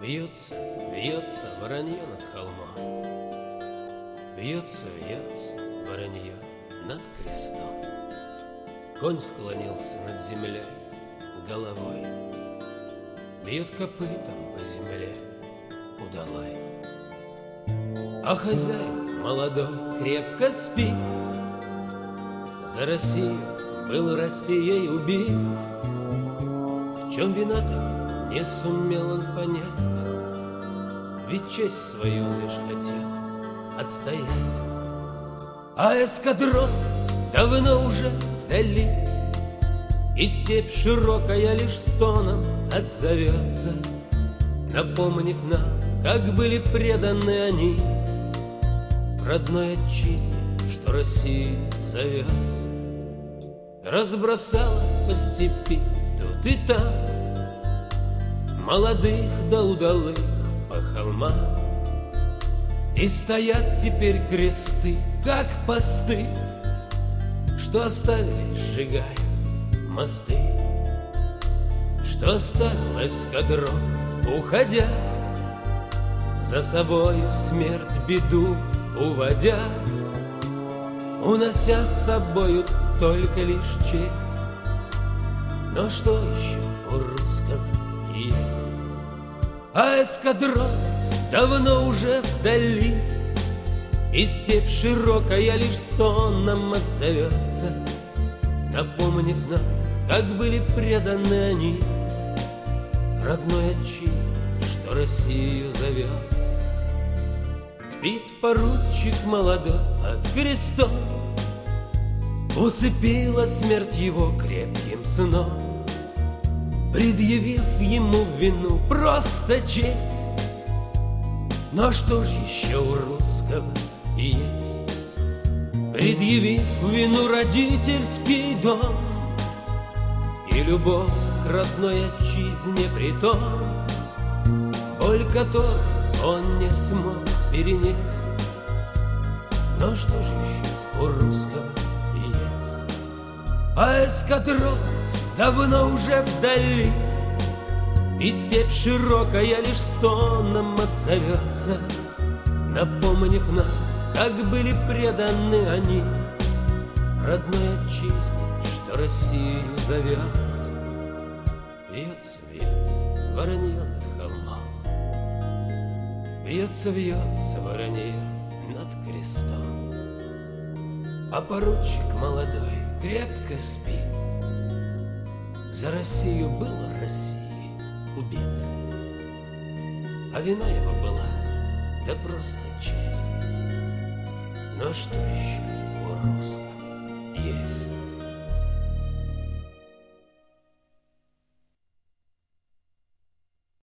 Вьется, вьется воронье над холмом, вьется, вьется воронье над крестом. Конь склонился над землей головой, бьет копытом по земле удалой. А хозяин молодой крепко спит, за Россию был Россией убит. В чем вина так не сумел он понять, ведь честь свою он лишь хотел отстоять. А эскадрон давно уже вдали, и степь широкая лишь стоном отзовется, напомнив нам, как были преданы они родной отчизне, что Россия зовется. Разбросала по степи тут и там молодых да удалых по холмам, и стоят теперь кресты, как посты, что оставили, сжигая мосты, что оставил эскадрон, уходя, за собою смерть, беду уводя, унося с собою только лишь честь. Но что еще у русского есть? А эскадрон давно уже вдали, и степь широкая лишь стоном отзовется, напомнив нам, как были преданы они родной отчизне, что Россию зовется. Спит поручик молодой под крестом, усыпила смерть его крепким сном, предъявив ему вину просто честь. Но что ж еще у русского есть? Предъявив вину родительский дом и любовь к родной отчизне притом, боль которой он не смог перенести. Но что же еще у русского есть? А эскадрон давно уже вдали, и степь широкая лишь стоном отзовется, напомнив нам, как были преданы они родной отчизне, что Россию зовется. Вьется, вьется воронье над холмом, вьется, вьется воронье над крестом. А поручик молодой крепко спит, за Россию был Россией убит. А вина его была да просто честь. Но что еще у русских?